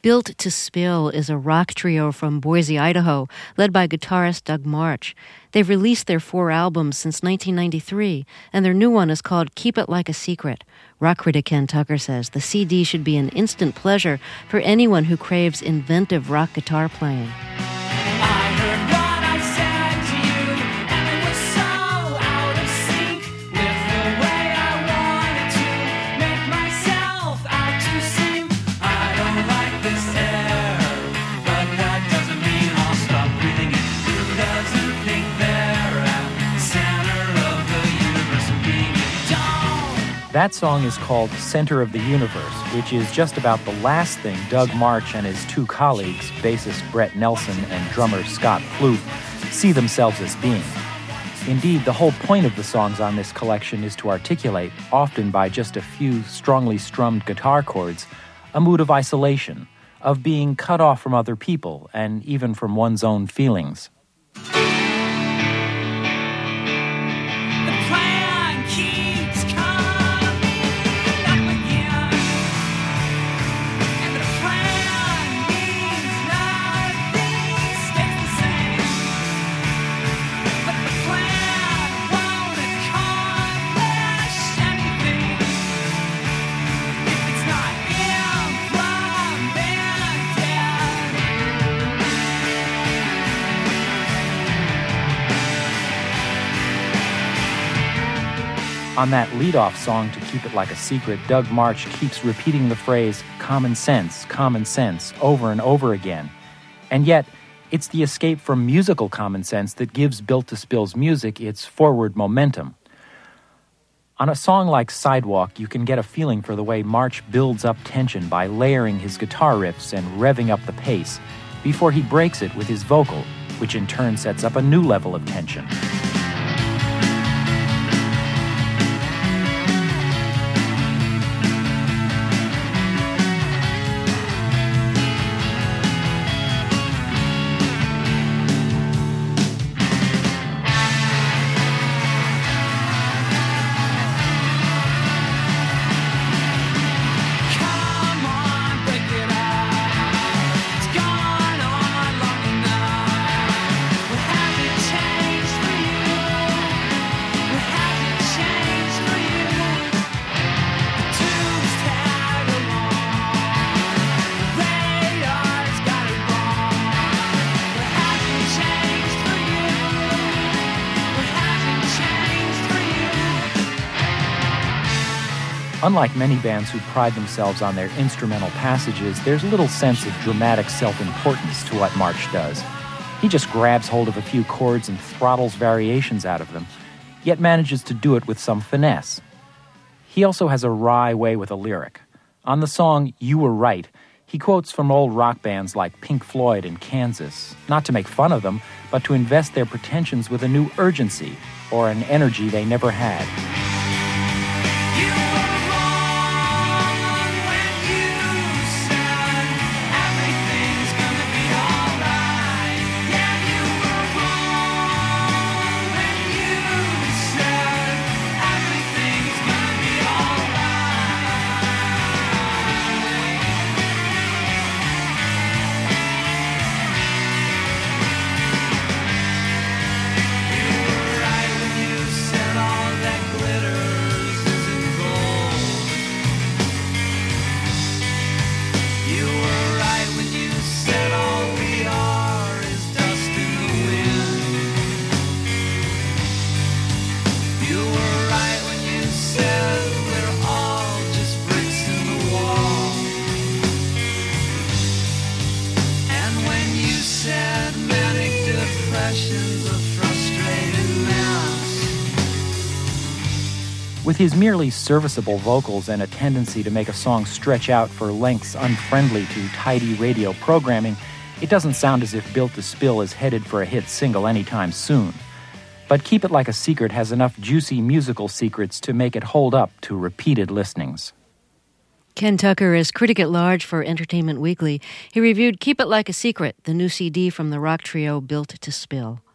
Built to Spill is a rock trio from Boise, Idaho, led by guitarist Doug March. They've released their 4 albums since 1993, and their new one is called Keep It Like a Secret. Rock critic Ken Tucker says the CD should be an instant pleasure for anyone who craves inventive rock guitar playing. That song is called Center of the Universe, which is just about the last thing Doug March and his 2 colleagues, bassist Brett Nelson and drummer Scott Plouffe, see themselves as being. Indeed, the whole point of the songs on this collection is to articulate, often by just a few strongly strummed guitar chords, a mood of isolation, of being cut off from other people and even from one's own feelings. On that lead-off song to Keep It Like a Secret, Doug March keeps repeating the phrase, common sense, over and over again. And yet, it's the escape from musical common sense that gives Built to Spill's music its forward momentum. On a song like Sidewalk, you can get a feeling for the way March builds up tension by layering his guitar riffs and revving up the pace, before he breaks it with his vocal, which in turn sets up a new level of tension. Unlike many bands who pride themselves on their instrumental passages, there's little sense of dramatic self-importance to what March does. He just grabs hold of a few chords and throttles variations out of them, yet manages to do it with some finesse. He also has a wry way with a lyric. On the song You Were Right, he quotes from old rock bands like Pink Floyd and Kansas, not to make fun of them, but to invest their pretensions with a new urgency, or an energy they never had. With his merely serviceable vocals and a tendency to make a song stretch out for lengths unfriendly to tidy radio programming, it doesn't sound as if Built to Spill is headed for a hit single anytime soon. But Keep It Like a Secret has enough juicy musical secrets to make it hold up to repeated listenings. Ken Tucker is critic at large for Entertainment Weekly. He reviewed Keep It Like a Secret, the new CD from the rock trio Built to Spill.